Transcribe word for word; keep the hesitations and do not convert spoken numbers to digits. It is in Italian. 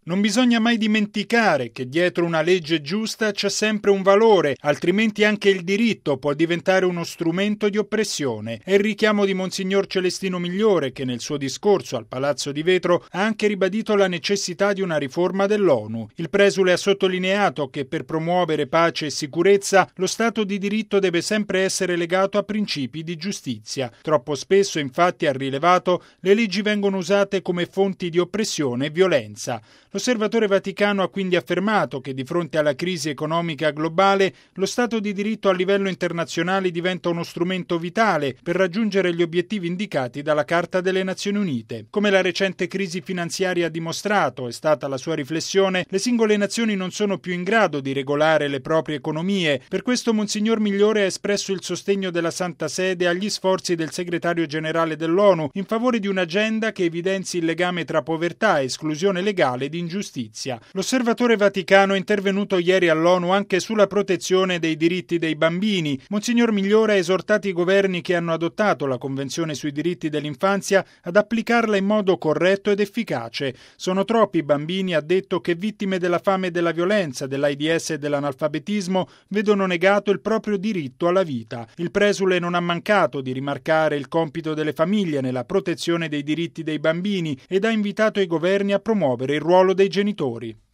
Non bisogna mai dimenticare che dietro una legge giusta c'è sempre un valore, altrimenti anche il diritto può diventare uno strumento di oppressione. È il richiamo di Monsignor Celestino Migliore che nel suo discorso al Palazzo di Vetro ha anche ribadito la necessità di una riforma dell'ONU. Il presule ha sottolineato che per promuovere pace e sicurezza lo Stato di diritto deve sempre essere legato a principi di giustizia. Troppo spesso, infatti, ha rilevato, le leggi vengono usate come fonti di oppressione e violenza. L'Osservatore Vaticano ha quindi affermato che di fronte alla crisi economica globale lo Stato di diritto a livello internazionale diventa uno strumento vitale per raggiungere gli obiettivi indicati dalla Carta delle Nazioni Unite. Come la recente crisi finanziaria ha dimostrato, è stata la sua riflessione, le singole nazioni non sono più in grado di regolare le proprie economie. Per questo Monsignor Migliore ha espresso il sostegno della Santa Sede agli sforzi del segretario generale dell'ONU in favore di un'agenda che evidenzi il legame tra povertà e esclusione legale di ingiustizia. L'Osservatore Vaticano è intervenuto ieri all'ONU anche sulla protezione dei diritti dei bambini. Monsignor Migliore ha esortato i governi che hanno adottato la Convenzione sui diritti dell'infanzia ad applicarla in modo corretto ed efficace. Sono troppi i bambini, ha detto, che vittime della fame e della violenza, dell'AIDS e dell'analfabetismo vedono negato il proprio diritto alla vita. Il presule non ha mancato di rimarcare il compito delle famiglie nella protezione dei diritti dei bambini ed ha invitato i governi a promuovere il ruolo dei genitori.